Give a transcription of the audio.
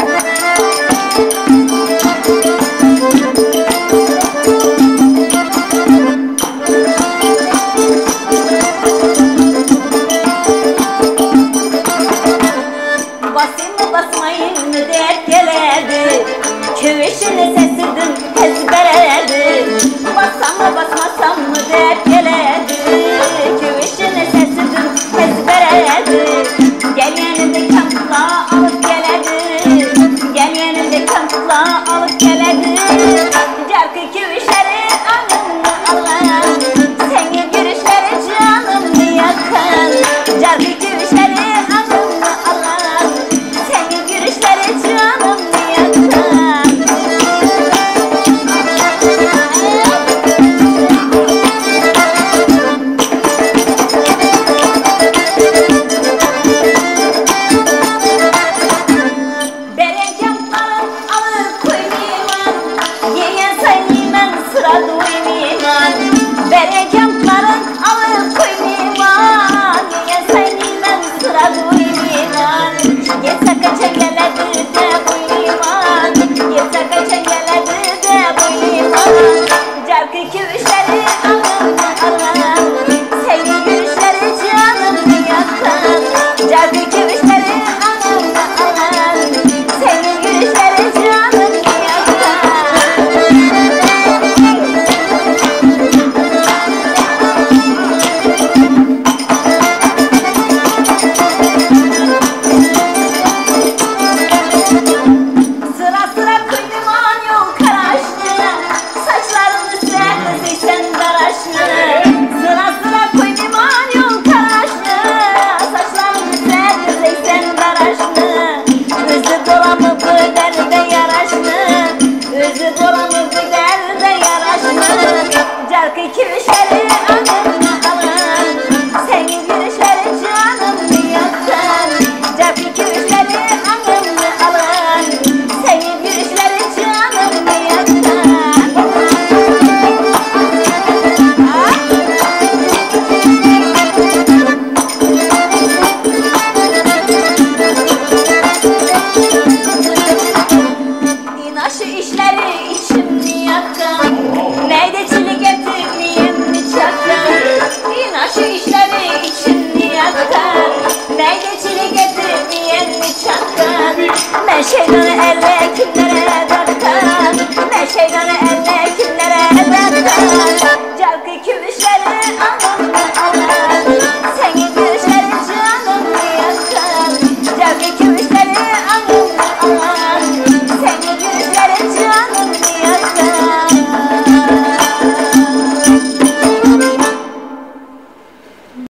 Basmayın mı dert geledi, kövüşünü sesidim ezberedi. Bassam mı basmasam mı dert geledi, kövüşünü sesidim ezberedi. Gel yanımda kampla alıp geledi, gel yanımda kampla alıp geledi. Carkı kövüşleri anımı alan, senin görüşleri canımı yakan. Carkı kövüşleri anımı alan, senin görüşleri canımı yakan. Berekemlerim alır koymayman, yiyen saymayman sıra duymayman. Berekemlerim alır koymayman, yiyen saymayman sıra duymayman. Yetse kaçan geledi de buymayman, yetse kaçan geledi de buymayman. Carkı kövüşleri anımı alan, senin görüşleri canımı yakan. Carkı kövüşleri anımı alan, senin görüşleri canımı yakan. Sıra sıra kıyman yol karaşlı, saçlarını serdi zeysen daraşlı. Sıra sıra kıyman yol karaşlı, saçlarını serdi zeysen daraşlı. Özü dolamı bu derde yaraşlı, özü dolamı bu derde yaraşlı. Carkı kövüşleri anımı alan, senin görüşleri canımı yakan. Carkı kövüşleri anımı alan, senin görüşleri canımı yakan. İnaşı işleri içimni yakan, meydecilik getirmeyeyim mi çakan. İnaşı işleri içimni yakan, meydecilik getirmeyeyim mi çakan. Ben şeytanı elle kimlere bakkan, ben şeytanı elle kimlere bakkan. Carkı kövüşleri anımı alan,